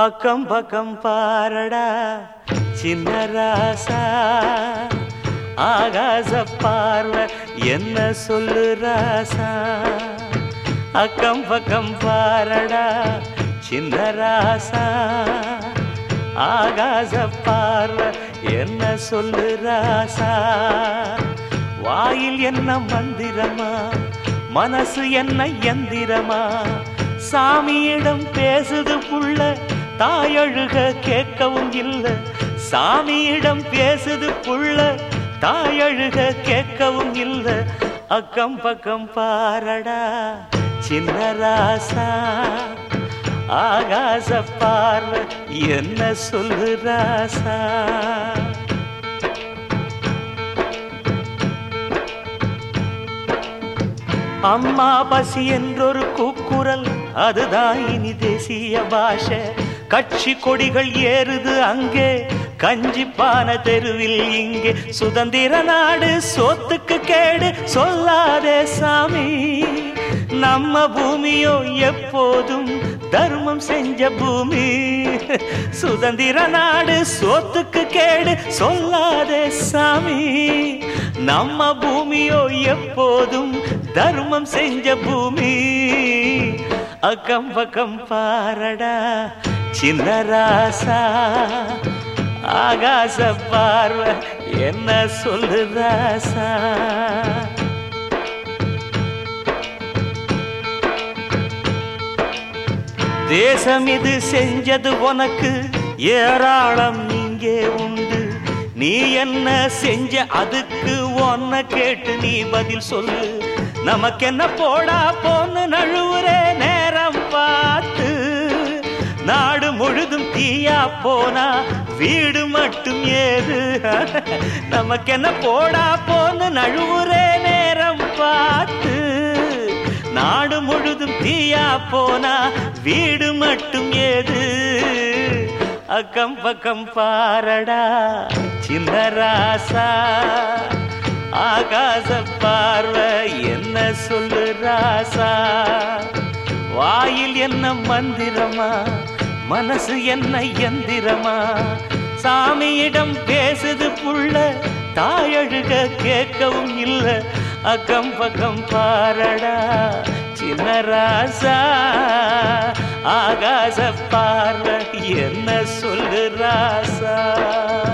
அக்கம் பக்கம் பாரடா சின்ன ராசா, ஆகாச பார்வை என்ன சொல்லு ராசா. அக்கம் பக்கம் பாரடா சின்ன ராசா, ஆகாச பார்வை என்ன சொல்லு ராசா. வாயில் என்ன மந்திரமா, மனசு என்ன எந்திரமா, சாமியிடம் பேசுது புள்ள தாயழுக கேட்கவும் இல்ல. சாமியிடம் பேசுது புள்ள தாயழுக கேட்கவும் இல்ல. அக்கம் பக்கம் பாரடா சின்ன ராசா, ஆகாச பார்வை என்ன சொல்லு ராசா. அம்மா பசி என்றொரு கூக்குரல், அதுதான் இனி தேசிய பாஷை. கட்சி கொடிகள் ஏறுது அங்கே, கஞ்சிப்பான தெருவில் இங்கே. சுதந்திர நாடு சோத்துக்கு கேடு சொல்லாதே சாமி, நம்ம பூமியோ எப்போதும் தர்மம் செஞ்ச பூமி. சுதந்திர நாடு சோத்துக்கு கேடு சொல்லாதே சாமி, நம்ம பூமியோ எப்போதும் தர்மம் செஞ்ச பூமி. அக்கம் பக்கம் பாரடா சின்ன ராசா, ஆகாச பார்வை என்ன சொல்லு ராசா. தேசம் இது செஞ்சது உனக்கு ஏராளம் இங்கே உண்டு. நீ என்ன செஞ்ச அதுக்கு ஒன்ன கேட்டு நீ பதில் சொல்லு. நமக்கென்ன போடா போன்னு நழுவுறே நேரம் பார்த்து. நாடு முழுதும் தீயா போனா வீடு மட்டும் ஏது. நமக்கென்ன போடா போன்னு நழுவுறே நேரம் பார்த்து. நாடு முழுதும் தீயா போனா வீடு மட்டும் ஏது. அக்கம் பக்கம் பாரடா சின்ன ராசா, ஆகாச பார்வை என்ன சொல்லு ராசா. வாயில் என்ன மந்திரமா, மனசு என்ன எந்திரமா, சாமியிடம் பேசுது புள்ள தாயழுக கேட்கவும் இல்ல. அக்கம் பக்கம் பாரடா சின்ன ராசா, ஆகாச பார்வை என்ன சொல்லு ராசா.